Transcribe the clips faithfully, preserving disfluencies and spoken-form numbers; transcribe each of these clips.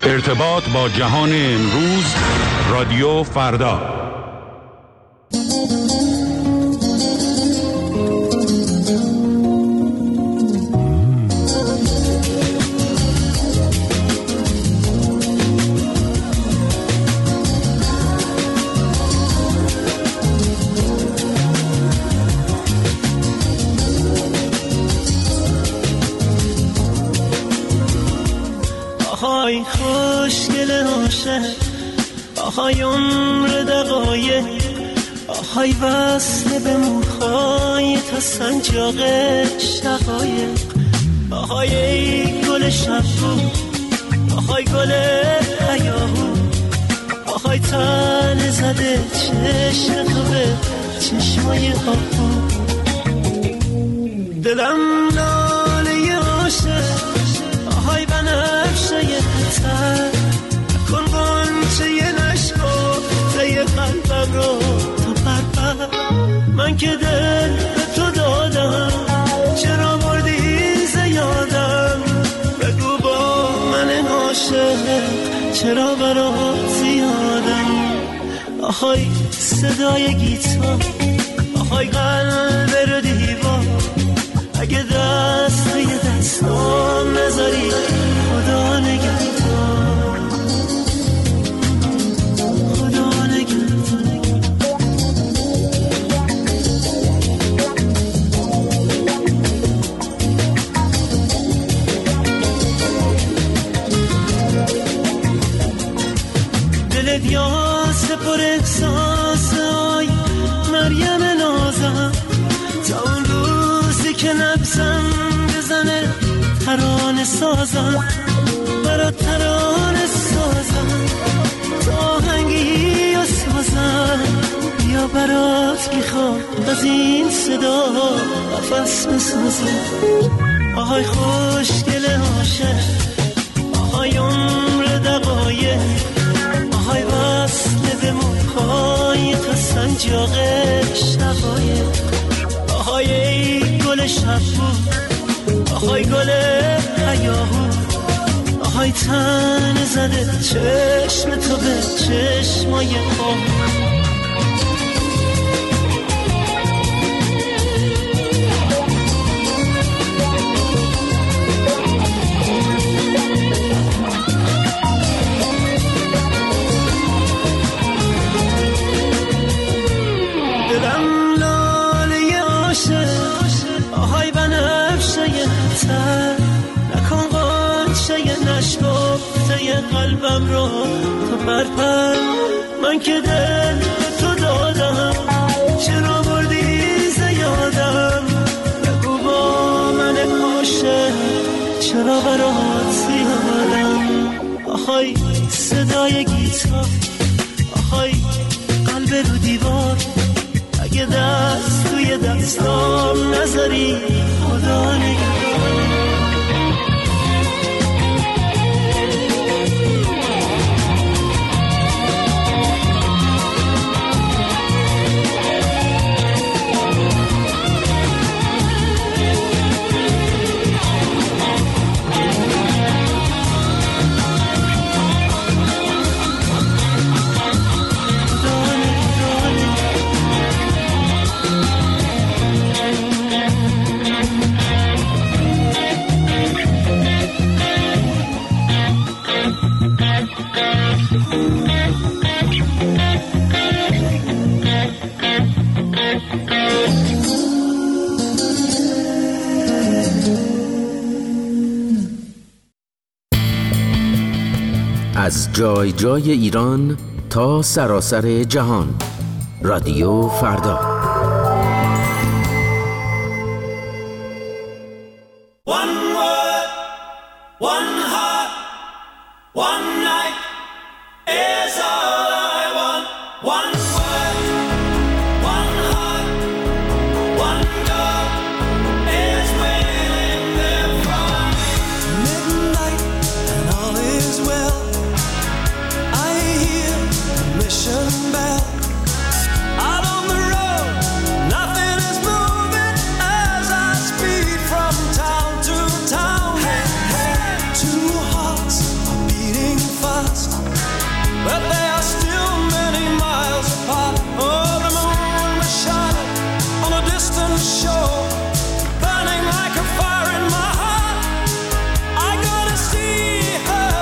ارتباط با جهان امروز، رادیو فردا. آهای خوشگل عاشق، آهای عمر دقایق، آهای وصل به موهای تا سنجاق شقایق، آهای ای گل شبو، آهای گل هیاهو، آهای تن زده چشم تو به چشمای آهو. دلم لاله عاشق، آهای بنفشه تر، کن غنچه نشکفته قلبم رو تو پرپر. من که دل به تو دادم، چرا بردی زیادم؟ بگو با من عاشق چرا برات زیادم؟ آهای صدای گیتار، آهای قلب رو دیوار، اگه دست توی دستام نذاری خدا نگهدار، خدا نگهدار. دلت یاس پر احساس، آی مریم نازم، تا اون روزی که نبزم بزنه ترانه سازم، برات ترانه سازم، تا آهنگی و سازم، بیا برات میخوام از این صدا نفس بسازم. آهای خوشگل عاشق، آهای عمر دقایق، آهای وصل به موهای تا سنجاق شقایق، آهای ای گل شبو، آهای گل هیاهو، آهای تن زده چشم تو به چشمای آهو. دلم لاله عاشق، آهای بنفشه تر، نکن غنچه نشکفته قلبم رو تو پرپر. من که دل به تو دادم، چرا بردی زیادم؟ بگو با من عاشق چرا برات زیادم؟ آهای صدای گیتار، آهای قلب رو دیوار، اگه دست توی دستام نذاری خدا نگهدار. از جای جای ایران تا سراسر جهان، رادیو فردا. Two hearts are beating but they are still many miles apart. Oh, the moon was shining on a distant shore, burning like a fire in my heart. I gotta see her,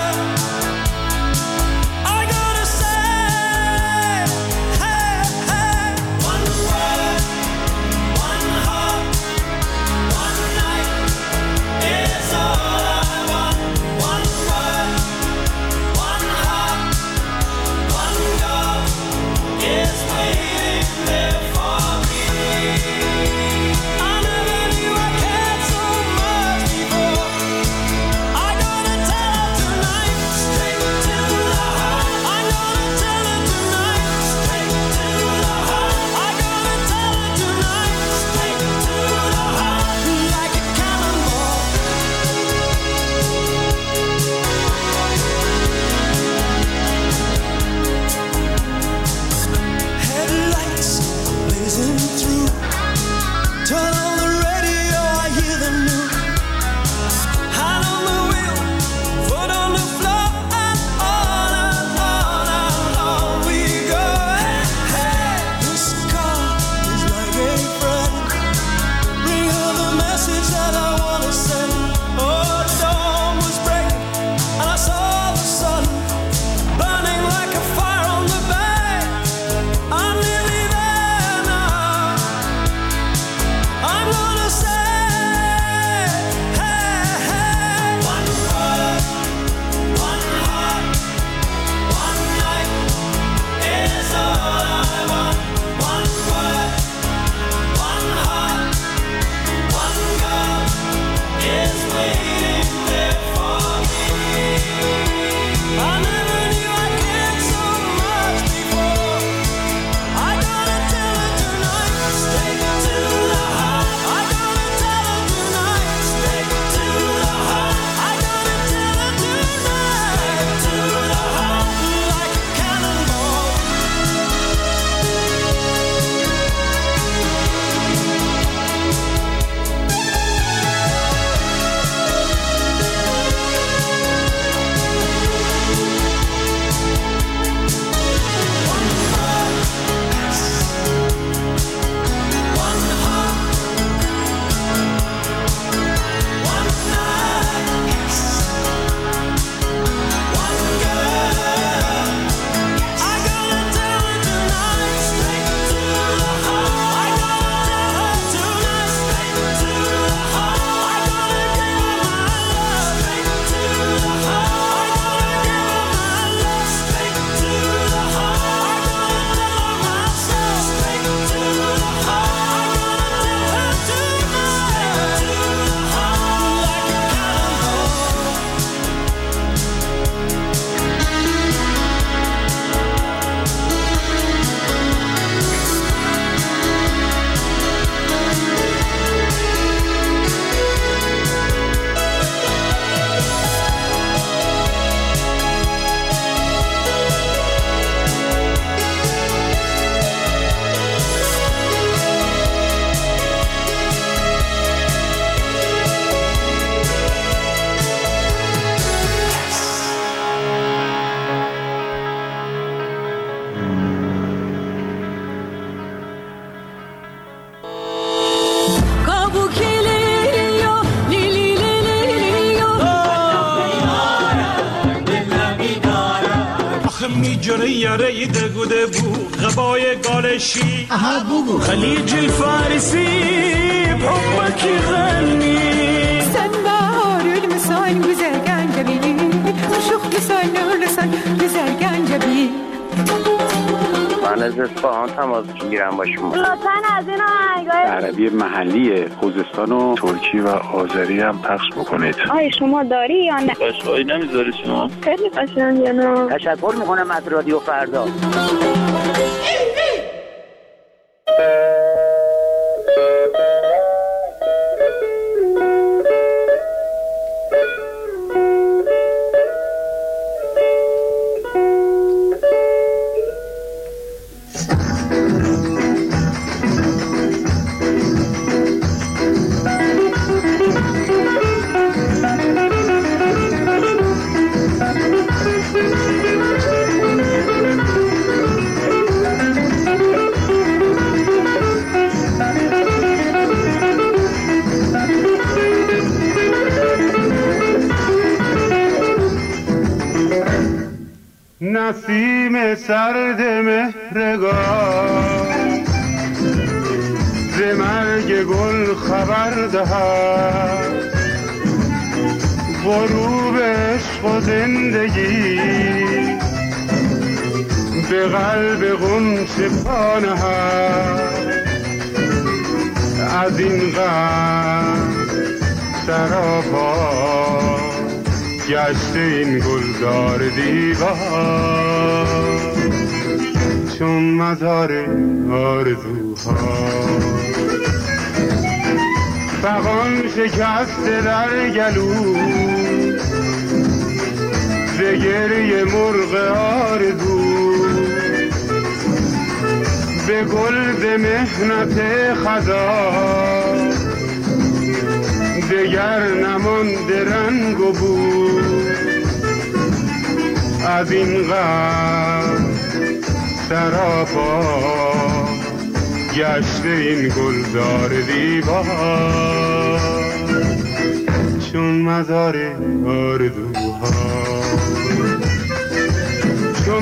I gotta say, hey, hey. One word, one heart, one night is all I want. One word, one heart, one girl is waiting there for me. I never knew I cared so much before. I gotta tell her tonight, straight to the heart. I gotta tell her tonight, straight to the heart. I gotta tell her tonight, straight to the heart, like a cannonball. Headlights blazing through. Turn on the radio, I hear the news. Hand on the wheel, foot on the floor, and on and on and on we go. Hey, hey, this car is like a friend. Bring her the message that I wanna send. Oh, the dawn was breaking, and I saw the sun burning like a fire on the bay. I'm nearly there now. I'm gonna say, hey, hey. One word, one heart, one night is all I want. One word, one heart, one girl is waiting there for me. I never knew I cared so much before. I gotta tell her tonight, straight to the heart. I gotta tell her tonight, straight to the heart. I gotta tell her tonight, straight to the heart, like a cannonball. One heart, one night, one girl. I gotta tell her tonight, straight to the heart. I gotta tell her tonight, straight to the heart. I gotta give her my love, straight to the heart. I gotta give her my love, straight to the heart. I gotta tell her myself, straight to the heart. I gotta tell her tonight, straight to the heart, like a cannonball. آخه میجره یاره دگوده بو غبای گالشی خلیج الفارسی بحبك يغني Sen baharül müsain güzel gencebi, Şuh güzel nurlusan güzel gencebi. من از اصفهان تماس میگیرم با شما. لطفاً از این آهنگای عربی محلی خوزستان و ترکی و آذری هم پخش بکنید. آیا شما داری یا نه؟ قشقایی نمیذاری شما؟ خیلی قشنگه نه؟ تشکر میکنم از رادیو فردا. نسیم سرد مهرگاه ز مرگ گل خبر دهد، غروب عشق و زندگی به قلب غنچه پا نهد. از این غم سراپا گشته این گلزار دیوار، چون مزار آرزوها. فغان شکسته در گلو ز گریه مرغ آرزو، به گل ز محنت خزان دگر نمانده رنگ و بو. از این غم سراپا گشته این گلزار دیوار، چون مزار آرزوها. چون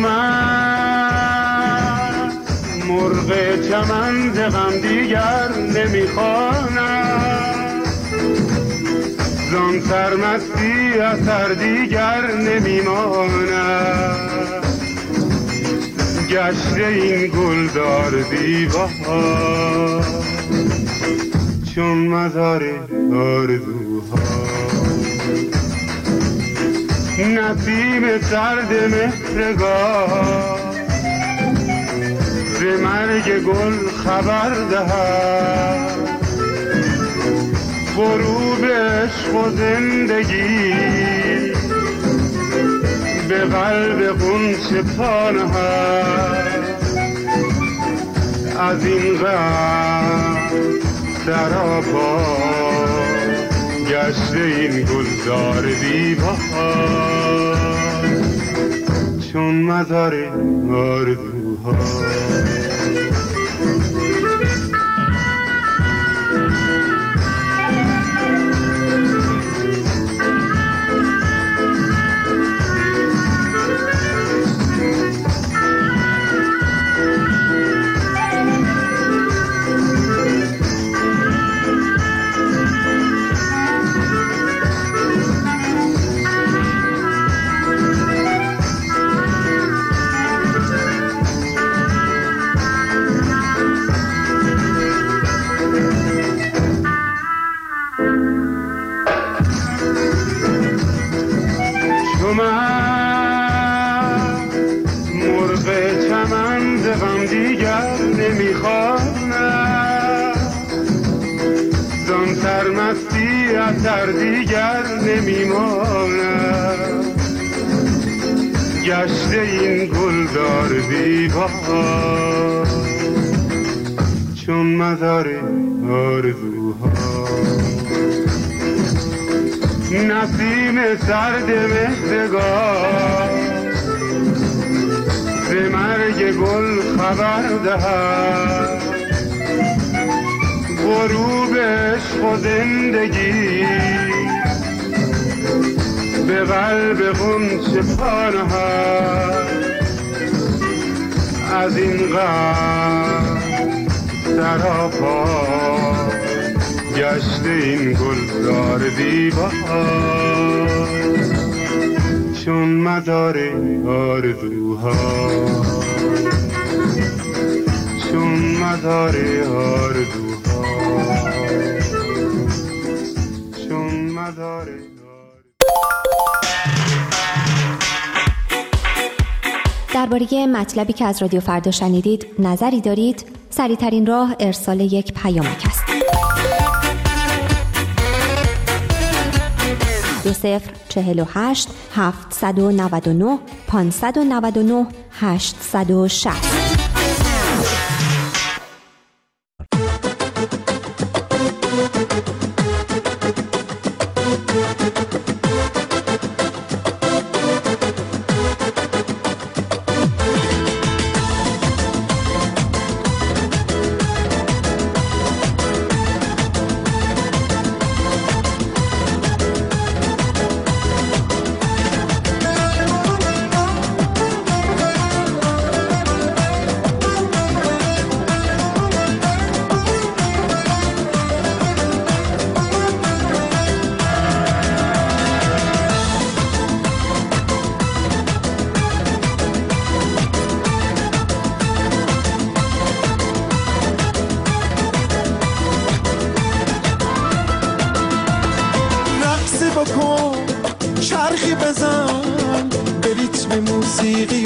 من مرغ چمن ز غم دیگر نمیخوانم، زان سرمستی اثر دیگر نمیماند. گشته این گلدار دیوار، چون مزار آرزوها. نسیم سرد مهرگاه ز مرگ گل خبر دهد، غروب عشق و زندگی به قلب غنچه پا نهد. از این غم سراپا گشته این گلزار دیوار، چون مزار آرزوها. در دیگر نمیماند. گشته این گلدار دیوار، چون مزار آرزوها. نسیم سرد مهرگاه ز مرگ گل خبر دهد، غروب عشق و زندگی به قلب غنچه پا نهد. از این غم سراپا گشته این گلزار دیوار، چون مزار آرزوها. چون مزار آرزوها، چون مزار. درباره مطلبی که از رادیو فردا شنیدید نظری دارید؟ سریع‌ترین راه ارسال یک پیامک است. دو صفر چهل و هشت هفتصد و نود و نه پانصد و نود و نه هشتصد و شصت.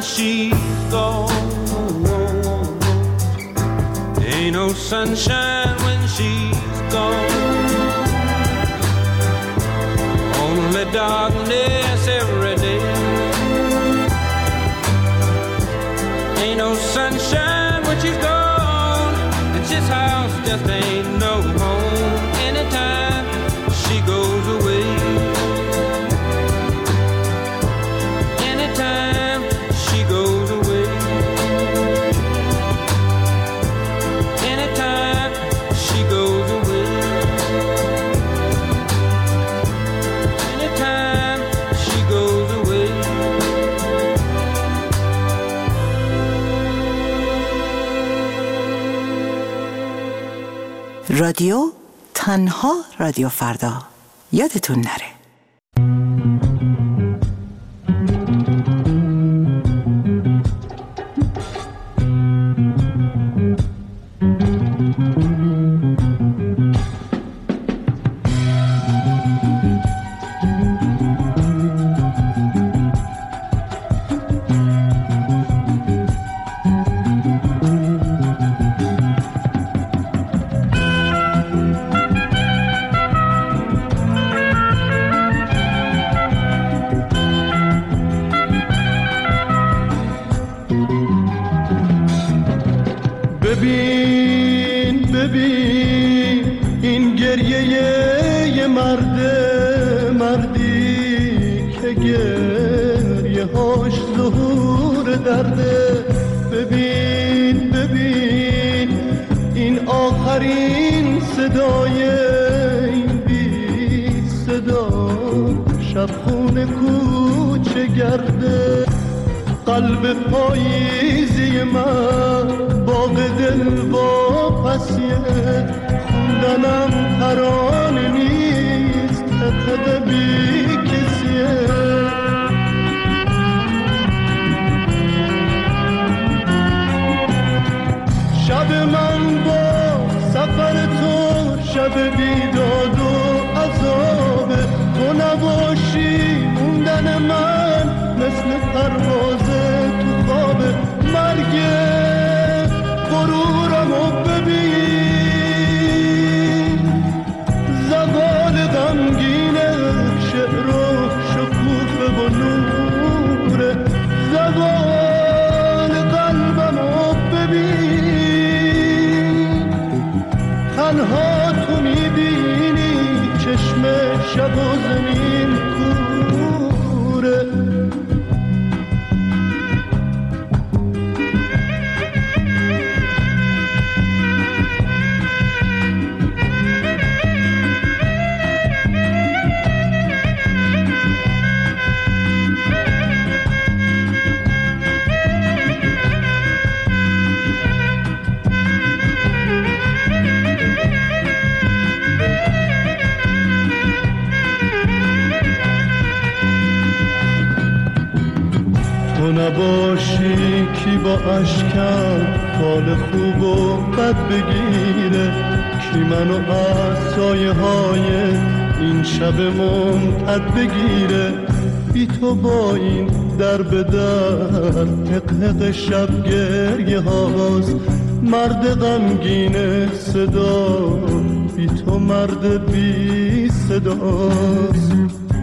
she's gone. Ain't no sunshine when she's gone. Only darkness every day. Ain't no sunshine when she's gone. And this house just ain't no home. Anytime she goes away. Anytime she goes away. Anytime she goes away. Anytime she goes away. رادیو تنها رادیو فردا، یادتون نره. ببین ببین این گریه یه مرده، مردی که گریه هاش ظهور درده. ببین ببین این آخرین صدای این بی صدا، شب خونه کوچه گرده. قلب پاییزی من باغ دل واپسیه، خوندنم ترانه نیست، حقیقت بی کسیه. شب من با سفر تو شب بیداد و عذابه. تو نباشی موندن من مثل پرواز تو خواب. مرگ غرورمو ببین، زوال غمگین شعر و شکوفه و نوره. زوال قلبمو ببین، تنها تو میبینی چشم شب و زمین کوره. تو نباشی کی با اشکم حال خوب و بد بگیره، کی منو از سایه های این شب ممتد بگیره. بی تو با این در به در حقیق شب گریه هاست، مرد غمگین صدا بی تو مرد بی صداست.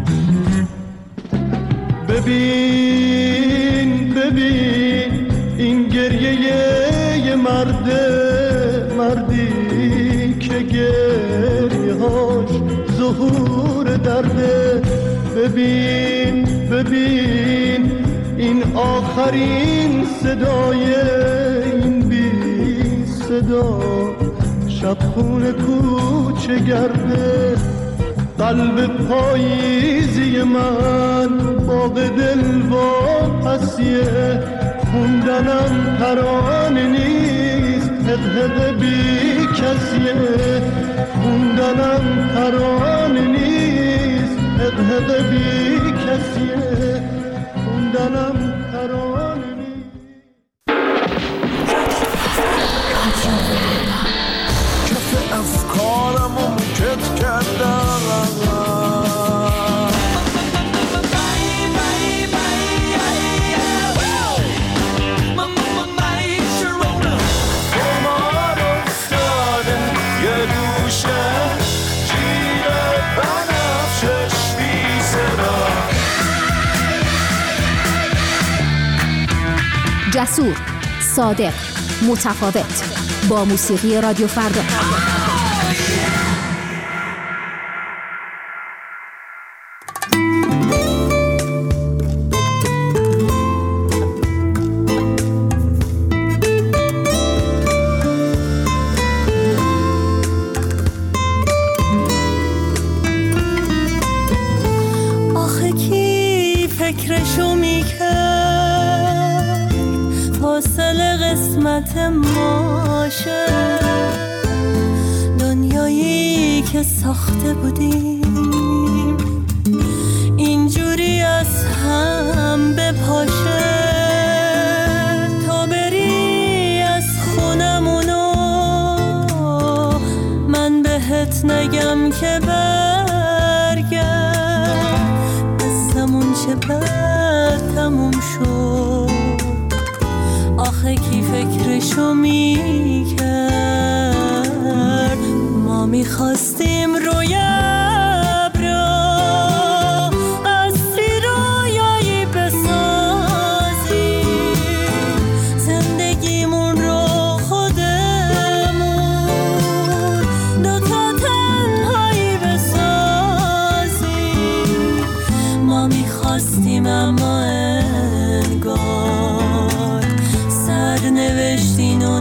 ببین ببین این گریه یه مرده، مردی که گریه هاش ظهور درده. ببین ببین این آخرین صدای این بی صدا، شب خونه کوچه گرده. قلب پاییزی من باغ دل واپسیه، خوندنم ترانه نیست، حقیقت بی کسیه. خوندنم ترانه نیست، حقیقت بی کسیه. خوندنم ترانه نیست. کف افکارمو کت کردم، جسور، صادق، متفاوت. با موسیقی رادیو فردا. آخه کی فکرشو میکرد فاصله قسمت ماشه، دنیایی که ساخته بودیم اینجوری از هم بپاشه. تا بری از خونمونو من بهت نگم که برگرد، قصمون چه بر تموم شد. آخه کی فکرشو میکرد ما میخواستیم روی ابرا قصری رویایی بسازیم، زندگیمون رو خودمون دوتا تنهایی بسازیم. ما میخواستیم اما انگار نوشتین و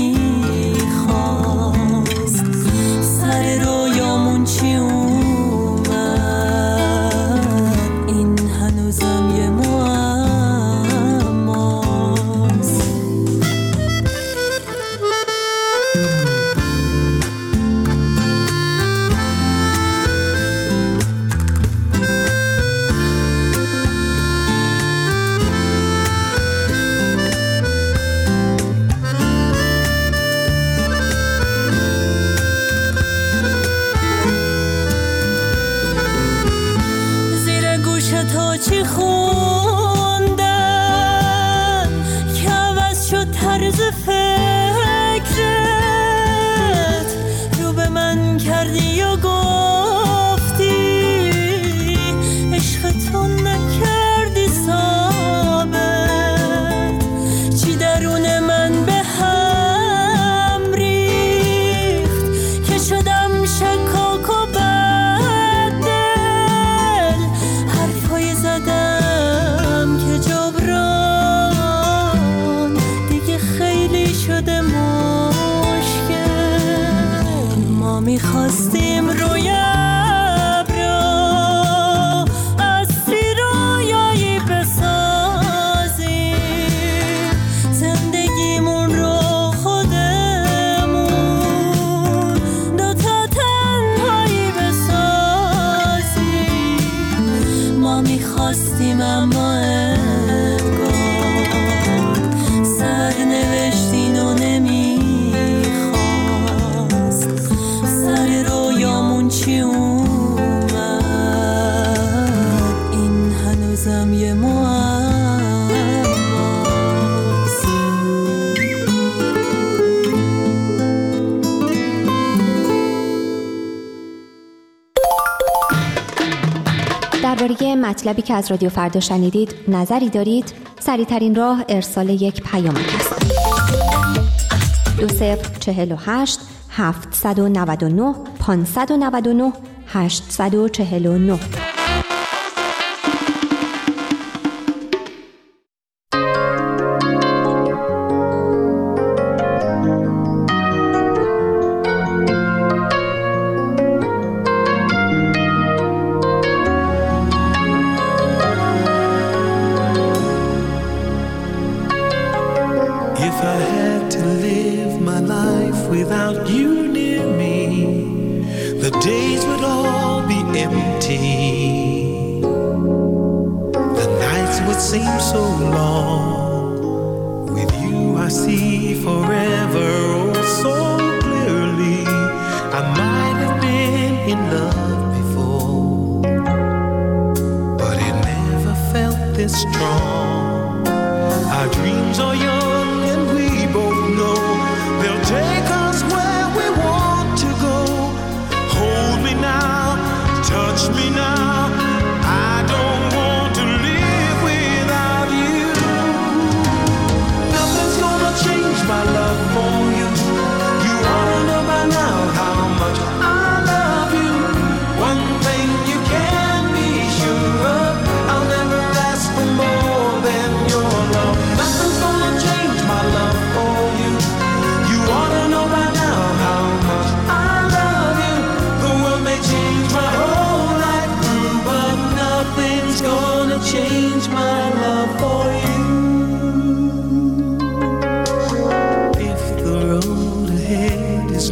نمیخواست. سر رویامون چی اومد این هنوزم یه معماست. چی خوندن که عوض شد طرز فکرت، رو به من کردی و گفتی عشقتون نکردی ثابت. چی درون من به هم ریخت که شدم شکاک و زدم که جبران دیگه خیلی شده مشکل. ما میخواستیم روی ابرا قصری رویایی بسازیم، زندگیمون رو خودمون دوتا تنهایی بسازیم. ما میخواستیم اما انگار سر نوشتین و نمیخواست. سر رویامون چی اومد این هنوزم یه معماست. درباره مطلبی که از رادیو فردا شنیدید نظری دارید؟ سریع‌ترین راه ارسال یک پیامک است. دو صفر چهل و هشت هفتصد و نود و نه پانصد و نود و نه هشتصد و چهل و نه. If I had to live my life without you near me, the days would all be empty. The nights would seem so long. With you I see forever oh so clearly. I might have been in love before, but it never felt this strong. Our dreams are young and we both know they'll take us where we want to go. Hold me now, touch me now. I don't want to live without you.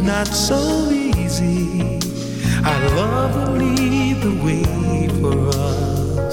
not so easy. Our love will lead the way for us,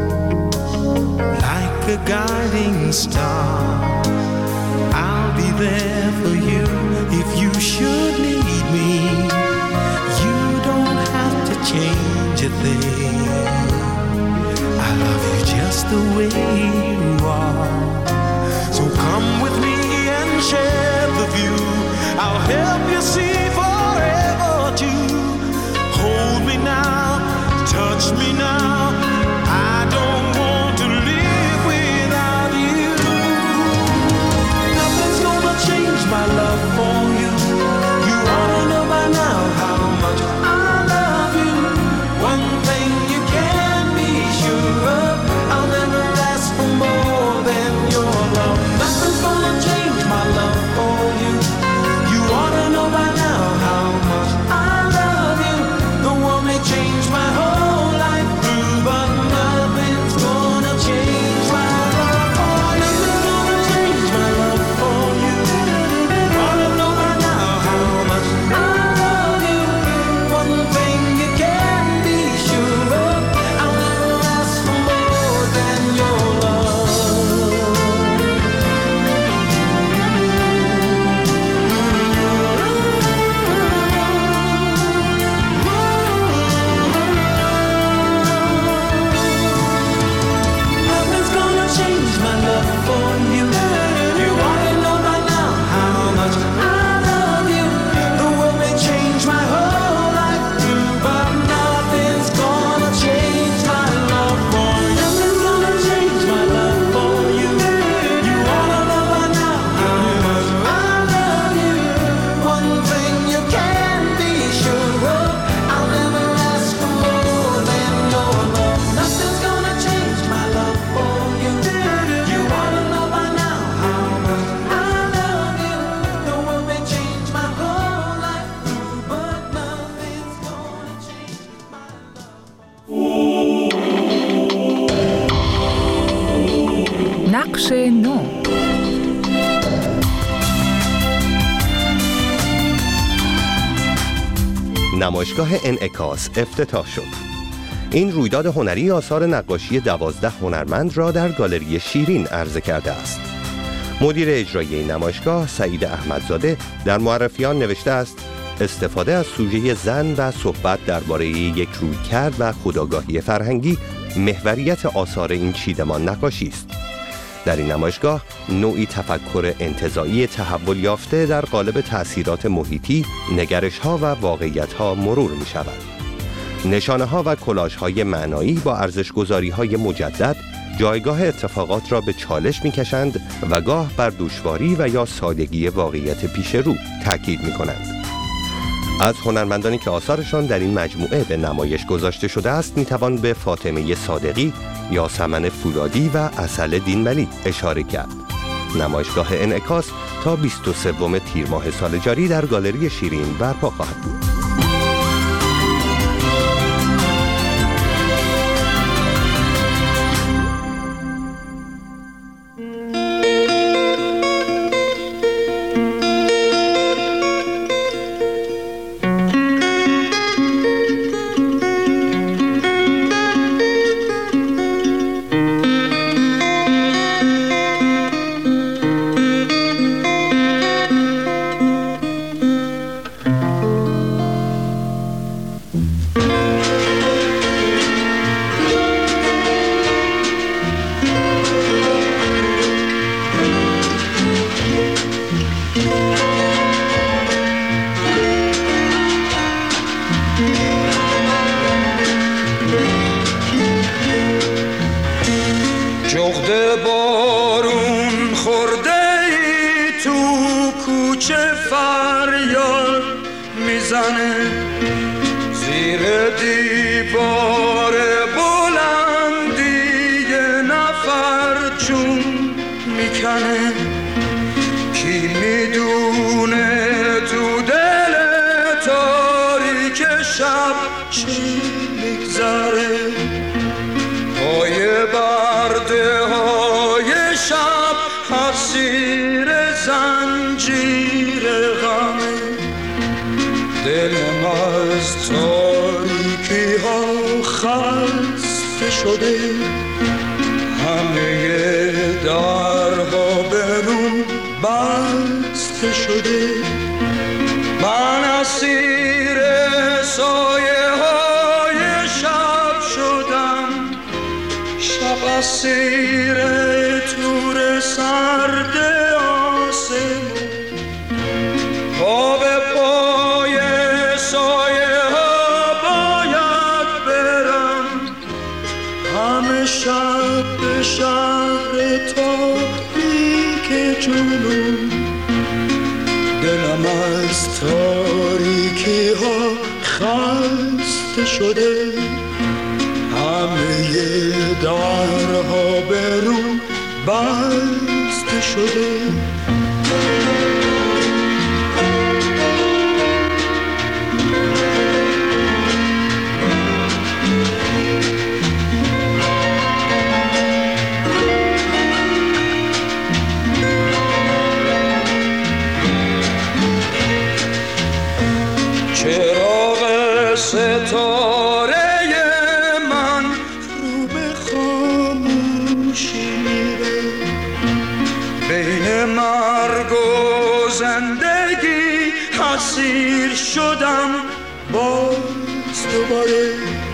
like a guiding star. I'll be there for you if you should need me. You don't have to change a thing. I love you just the way you are. So come with me and share the view. I'll help you see forever too. Hold me now, touch me now. I don't want to live without you. Nothing's gonna change my love for you. You ought to know by now how much I love you. One thing you can be sure of, I'll never ask for more than your love. Nothing's gonna change my love for you. You ought to know by now how much I love you. The one may change my whole life through, but nothing's gonna change my love for you. Nothing's gonna change my love for you. You ought to know by now how much I love you. One thing you can be sure of, I'll never ask for more than your love. Nothing's gonna change my love for you. You ought to know by now how much I love you. The world may change my whole life through, but nothing's gonna change my love for you. Nothing's gonna change my love for you. You ought to know by now how much I love you. One thing you can be sure of, I'll never ask for more than your love. Nothing's gonna change my love for you. You ought to know by now how much I love you. The world may change my whole life through, but nothing's gonna change my love. نقش نو. نمایشگاه انعکاس افتتاح شد. این رویداد هنری آثار نقاشی دوازده هنرمند را در گالری شیرین عرضه کرده است. مدیر اجرایی این نمایشگاه سعید احمدزاده در معرفیان نوشته است: استفاده از سوژه زن و صحبت درباره یک رویکرد و خودآگاهی فرهنگی محوریت آثار این چیدمان نقاشی است. در این نمایشگاه نوعی تفکر انتزاعی تحول یافته در قالب تأثیرات محیطی، نگرش‌ها و واقعیت‌ها مرور می‌شود. نشانه‌ها و کلاژهای معنایی با ارزش‌گذاری‌های مجدد جایگاه اتفاقات را به چالش می‌کشند و گاه بر دشواری و یا سادگی واقعیت پیش رو تاکید می‌کنند. از هنرمندانی که آثارشان در این مجموعه به نمایش گذاشته شده است می‌توان به فاطمه صادقی، یاسمن فولادی و عسل دینولی اشاره کرد. نمایشگاه انعکاس تا بیست و سوم تیر ماه سال جاری در گالری شیرین برپا خواهد بود. تاریکی ها خسته شده، همه درها به روم بسته شده. من اسیر سایه های شب شدم، شب اسیر تور سرد آسمون. پا به پای سایه ها باید برم، همه شب به شهر تاریک جنون. دلم از تاریکی ها خسته شده، همه درها به روم بسته شده. چراغ ستاره من رو به خاموشی میره، بین مرگ و زندگی اسیر شدم باز دوباره.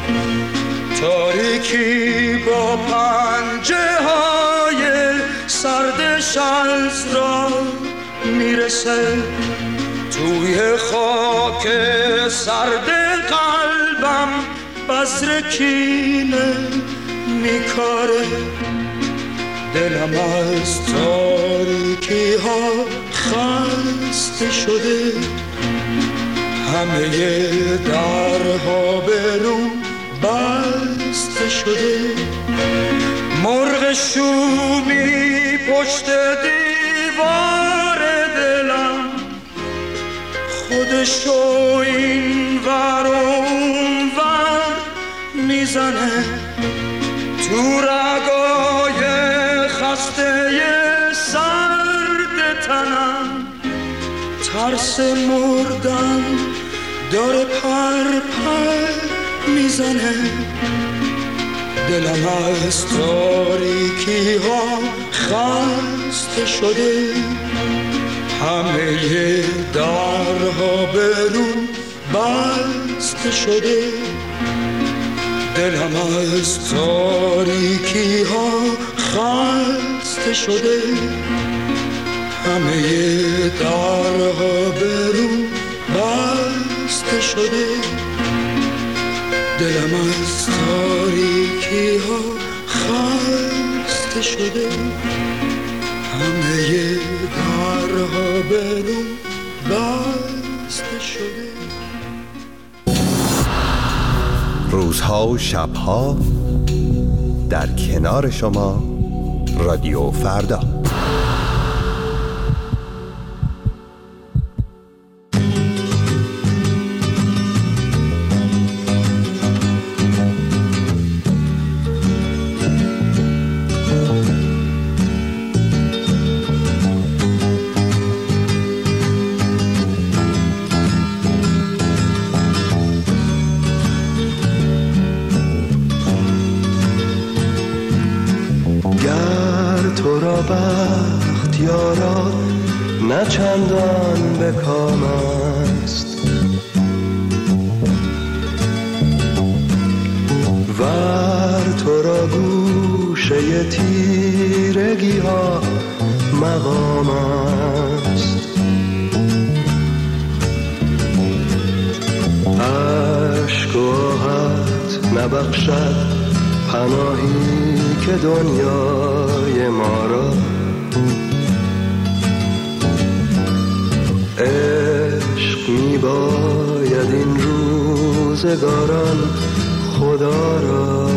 تاریکی با پنجه های سردش از را میرسه، توی خاک سرد قلبم بذر کینه میکاره. دلم از تاریکی ها خسته شده، همه درها به روم بسته شده. مرغ شومی پشت دیوار دلم، خودشو این ور و اون ور میزنه. تو رگای خسته سرد تنم ترس مردن داره پر پر میزنه. دلم از تاریکی ها خسته شده، همه درها به روم بسته شده. دلم از تاریکی ها خسته شده، همه درها به روم بسته شده. دلم از تاریکی ها خسته شده، همه درها به روم بسته شده. روزها و شبها در کنار شما رادیو فردا. بخت یارا نه چندان به کام است، ور تو را گوشه تیرگی ها مقام است. عشق و آهت نبخشد پناهی که دنیای ما را، عشق می باید این روزگاران خدا را.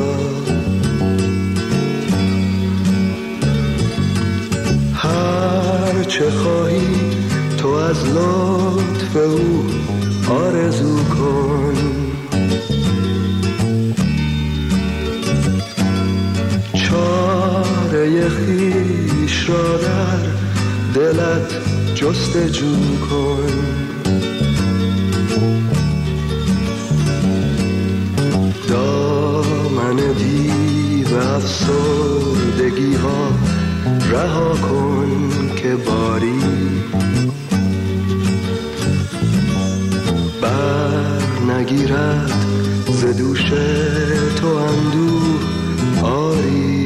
هر چه خواهی تو از لطف او آرزو کن، چاره خویش را در دلت جستجو کن. دیو افسردگی ها رها کن که باری بر نگیرد ز دوش تو اندوه آری.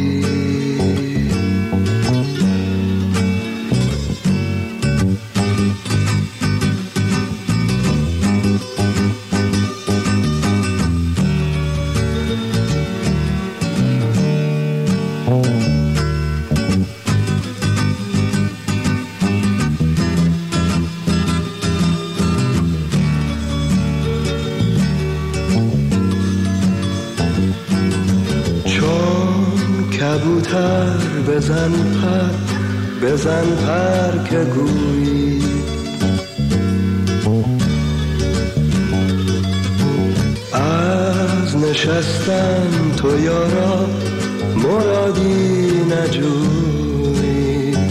کبوتر بزن پر بزن پر که گویی از نشستن تو یارا مرادی نجویی.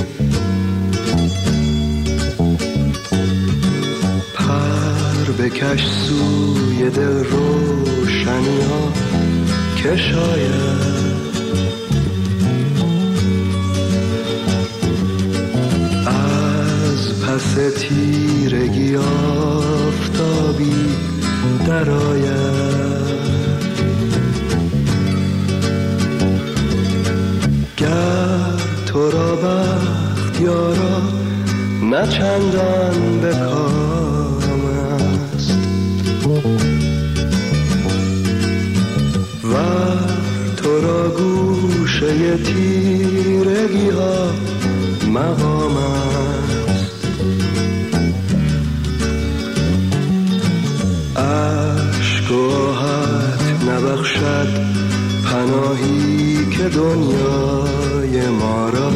پر بکش سوی دل روشنی ها که شاید پس تیرگی آفتابی در آید. گر تو را بخت یارا نه چندان به کام است و تو را گوشه تیرگی ها مقام است. عشق و آهت نبخشد پناهی که دنیای ما را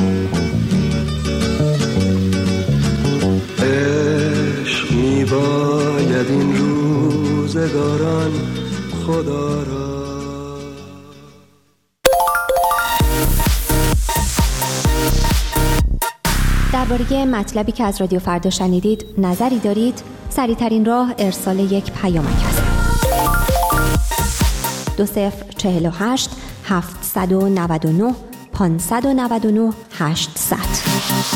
عشق می باید این روزگاران خدا را. درباره مطلبی که از رادیو فردا شنیدید نظری دارید؟ سریع‌ترین راه ارسال یک پیامک است. دو صفر چهل و هشت هفتصد و نود و نه پانصد و نود و نه هشتصد.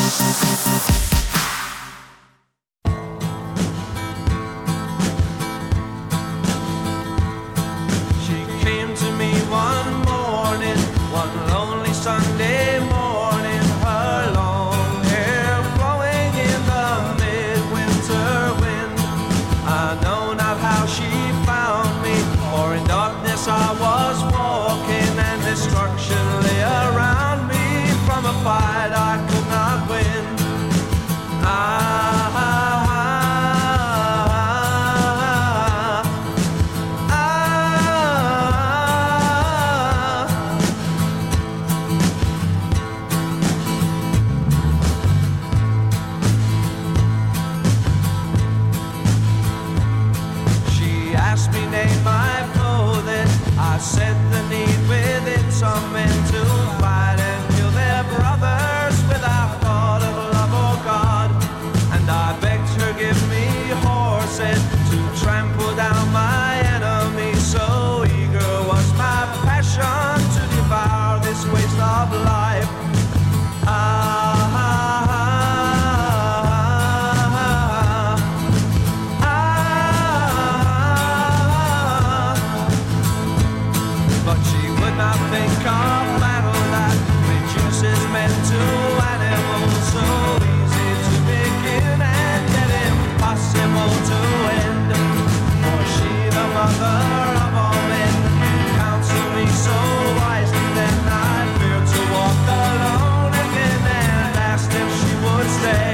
I was walking and destruction lay around me from a fight I could not win. Ah, ah, ah, ah. She asked me name my I said the need within some men to fight and kill their brothers without thought of love or God. And I begged her give me horses to trample down my enemies. So eager was my passion to devour this waste of life. Ah, ah, I think of battle that reduces men to animals, so easy to begin and yet impossible to end. For she, the mother of all men, counseled me so wisely then I feared to walk alone again and asked if she would stay.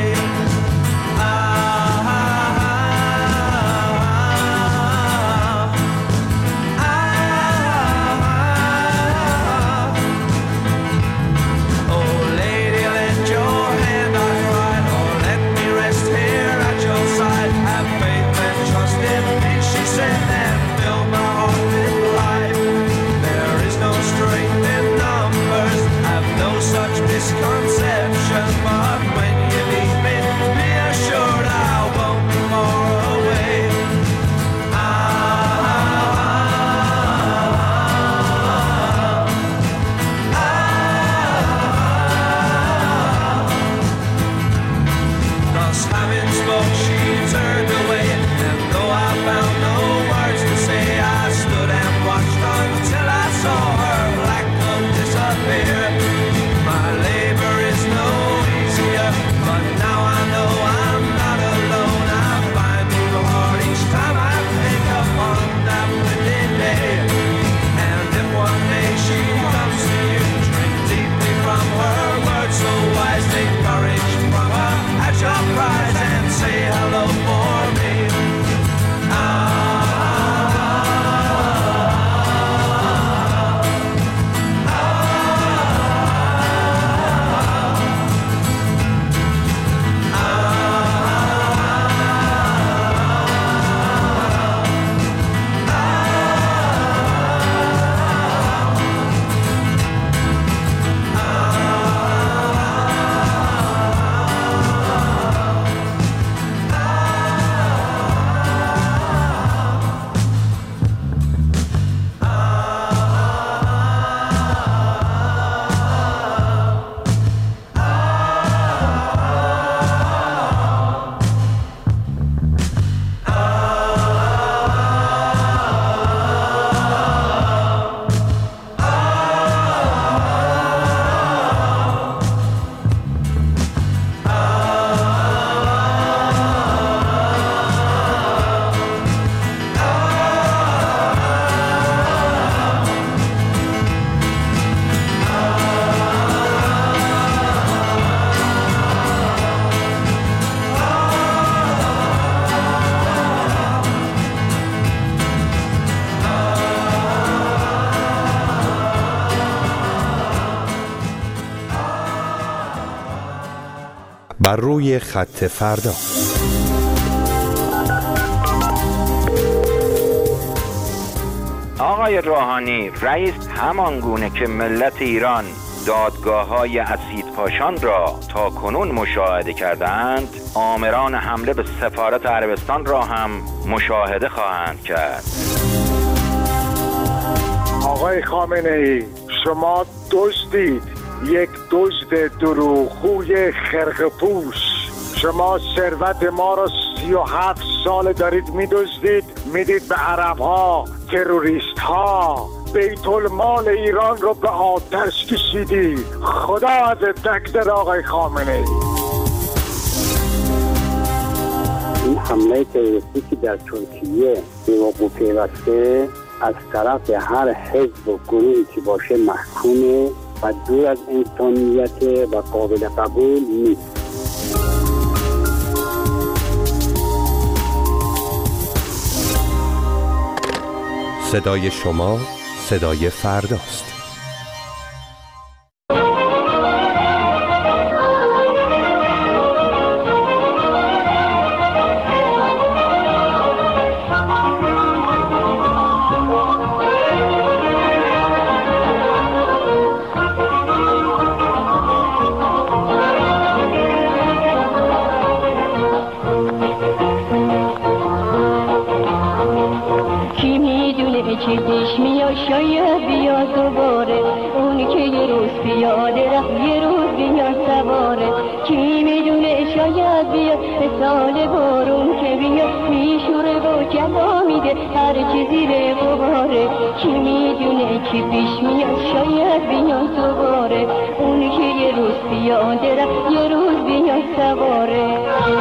Misconception, but when you meet me, be assured I won't be far away. Ah, ah, ah, ah. بر روی خط فردا. آقای روحانی، رئیس همان گونه که ملت ایران دادگاه‌های اسیدپاشان را تا کنون مشاهده کردند، آمران حمله به سفارت عربستان را هم مشاهده خواهند کرد. آقای خامنه‌ای، شما دزدید، یک دزد دروغگوی خرقه‌پوش. شما ثروت ما را سی و هفت سال دارید میدزدید، میدید به عرب‌ها، تروریست‌ها. بیت المال ایران رو به آتش کشیدی. خدا ازت تقدیر آقای خامنه‌ای. این حمله تروریستی که در ترکیه به وقوع پیوسته از طرف هر حزب و گروهی که باشه محکومه و دور از انسانیت و قابل قبول نیست. صدای شما صدای فرداست. شاید بیا دوباره، اون که یه روز پیاده رفت یه روز بیا سواره. کی میدونه شاید بیا به سال بارون که بیا میشوره و جلا میده هر چی زیر غباره. کی میدونه چی پیش میاد شاید بیا دوباره، اون که یه روز پیاده رفت یه روز بیا سواره.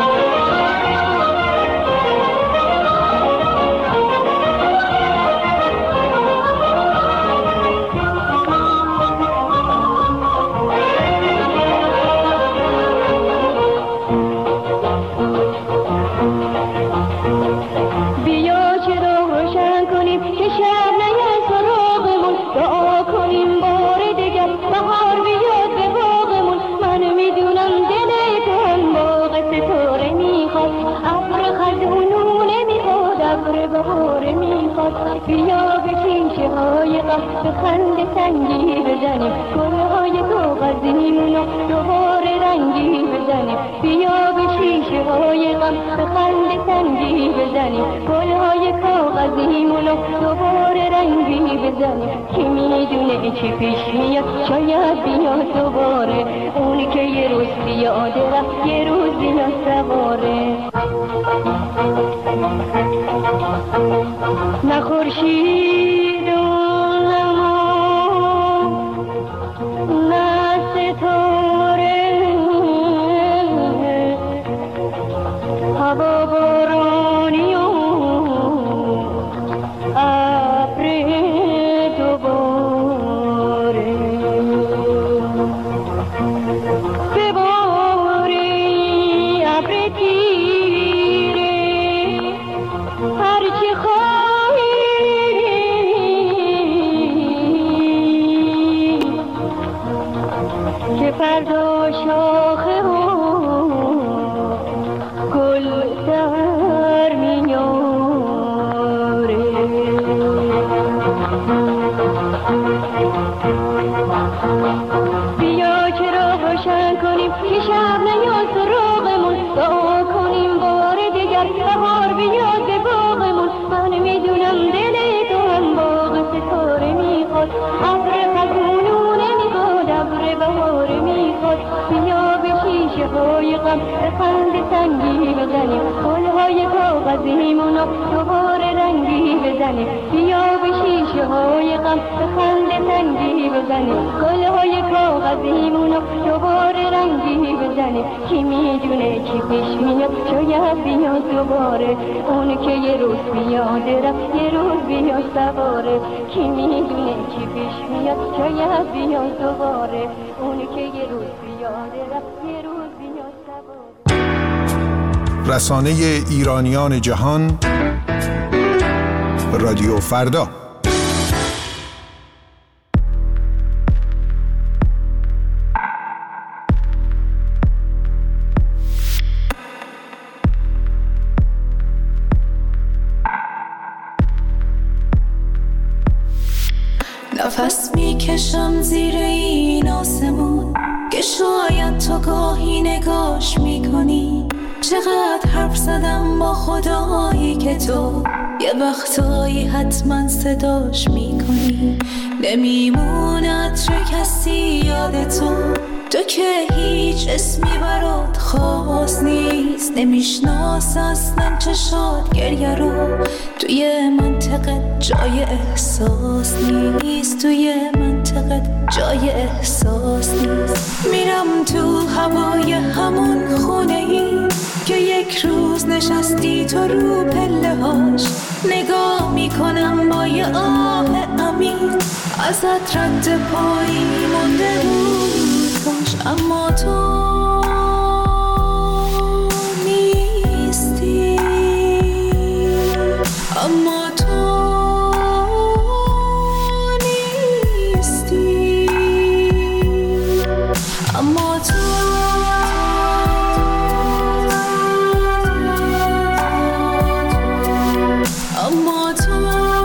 بیا به کیشه های غم به خنده سنگی بزنیم، گلهای کاغذیمونو دوباره رنگی بزنیم. بیا به شیشه های غم به خنده سنگی بزنیم، گلهای کاغذیمونو دوباره رنگی بزنیم. کی میدونه چی پیش میاد شاید بیا دوباره، اونی که یه روز پیاده رفت یه روز بیا سواره. نه خورشید و نه ستاره، هوا بارانی و ابر دوباره. بباری ابر تیره هرچی خواهی، که فردا شاخه و گل در میاره. بیا که راه روشن کنیم که شب نیاد سراغمون، دعا کنیم بار دیگر بهار بیاد به باغمون. من میدونم دل تو هم باغ ستاره میخواد، ابر خزونو نمیخواد، ابر بهاره میخواد. بیا به شیشه های غم به خنده سنگی بزنیم، گلهای کاغذیمونو دوباره رنگی بزنیم. بیا به شیشه های غم به خنده سنگی بزنیم، گلهای کاغذیمونو دوباره رنگی بزنیم. کی میدونه چی پیش میاد شاید بیا دوباره، اون که یه روز پیاده رفت یه روز بیا سواره. کی میدونه چی پیش میاد شاید بیا دوباره، اون که یه روز پیاده رفت یه روز بیا سواره. رسانه ایرانیان جهان، رادیو فردا. میکشم زیر این آسمون که شاید تو گاهی نگاش میکنی. چقدر حرف زدم با خدایی که تو یه وقتایی حتما صداش میکنی. نمیمونه عطر کسی یاد تو، تو که هیچ اسمی برات خاص نیست. نمیشناس اصلا چشات گریه رو، توی منطقه جای احساس نیست. توی منطقه جای احساس نیست. میرم تو هوای همون خونه ای که یک روز نشستی تو رو پله هاش. نگاه میکنم با یه آه عمیق، ازت رد پایی مونده بود کاش. اما تو نیستی، اما تو نیستی، اما تو اما تو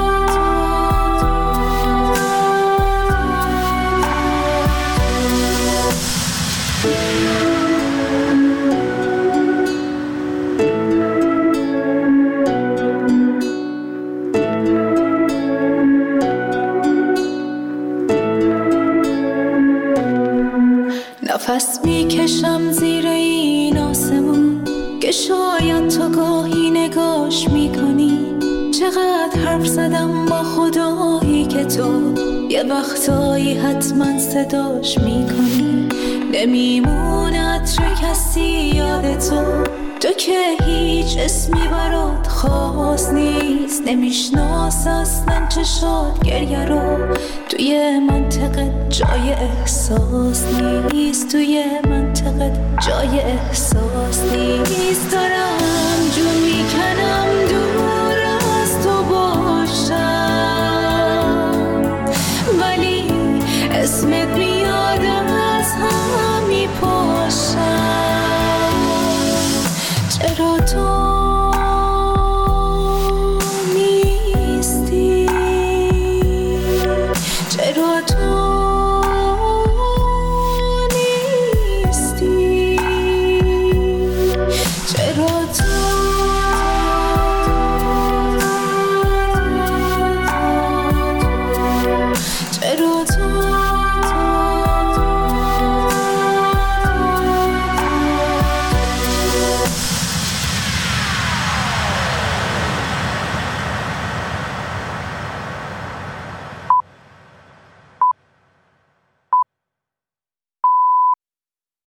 نفس میکشم زیر این آسمون که شاید تو گاهی نگاش میکنی. چقدر حرف زدم با خدایی که تو یه وقتایی حتما صداش میکنی. نمیمونه عطر کسی یاد تو، تو که هیچ اسمی برات خاص نیست. نمیشناس اصلا چشات گریه رو، توی منطقه جای احساس نیست. توی منطقه جای احساس نیست. دارم